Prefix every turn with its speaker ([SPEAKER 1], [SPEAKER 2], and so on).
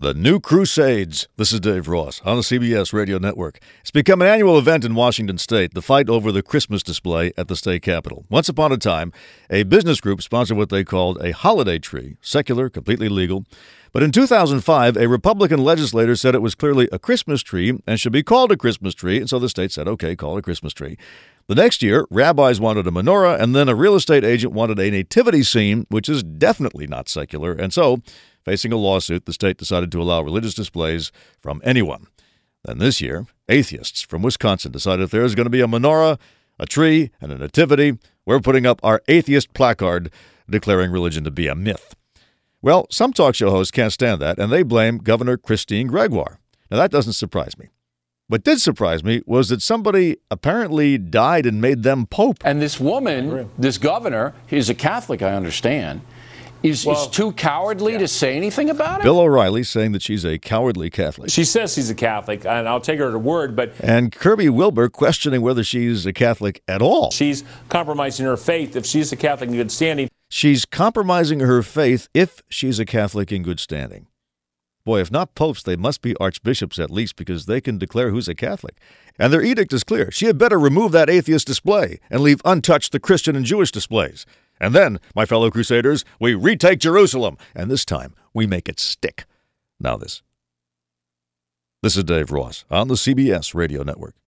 [SPEAKER 1] The New Crusades. This is Dave Ross on the CBS Radio Network. It's become an annual event in Washington State, the fight over the Christmas display at the state capitol. Once upon a time, a business group sponsored what they called a holiday tree, secular, completely legal. But in 2005, a Republican legislator said it was clearly a Christmas tree and should be called a Christmas tree, and so the state said, okay, call it a Christmas tree. The next year, rabbis wanted a menorah, and then a real estate agent wanted a nativity scene, which is definitely not secular, and so, facing a lawsuit, the state decided to allow religious displays from anyone. Then this year, atheists from Wisconsin decided if there is going to be a menorah, a tree, and a nativity, we're putting up our atheist placard declaring religion to be a myth. Well, some talk show hosts can't stand that, and they blame Governor Christine Gregoire. Now, that doesn't surprise me. What did surprise me was that somebody apparently died and made them pope.
[SPEAKER 2] And this woman, this governor, he's a Catholic, I understand, is too cowardly to say anything about it?
[SPEAKER 1] Bill O'Reilly saying that she's a cowardly Catholic.
[SPEAKER 3] She says she's a Catholic, and I'll take her at her word, but...
[SPEAKER 1] And Kirby Wilbur questioning whether she's a Catholic at all.
[SPEAKER 3] She's compromising her faith if she's a Catholic in good standing.
[SPEAKER 1] She's compromising her faith if she's a Catholic in good standing. Boy, if not popes, they must be archbishops at least, because they can declare who's a Catholic. And their edict is clear. She had better remove that atheist display and leave untouched the Christian and Jewish displays. And then, my fellow Crusaders, we retake Jerusalem. And this time, we make it stick. Now this. This is Dave Ross on the CBS Radio Network.